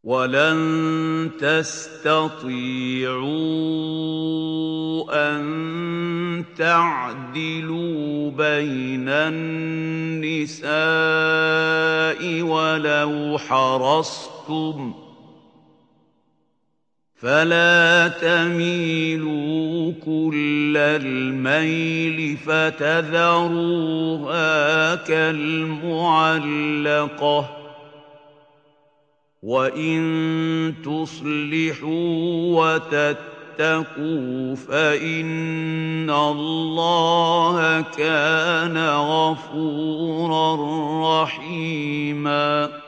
وَلَن تَسْتَطِيعُوا أَن تَعْدِلُوا بَيْنَ النِّسَاءِ وَلَوْ حَرَصْتُمْ ۖ فَلَا تَمِيلُوا كُلَّ الْمَيْلِ فَتَذَرُوهَا كَالْمُعَلَّقَةِ ۚ وَإِن تُصْلِحُوا وَتَتَّقُوا فَإِنَّ اللَّهَ كَانَ غَفُورًا رَّحِيمًا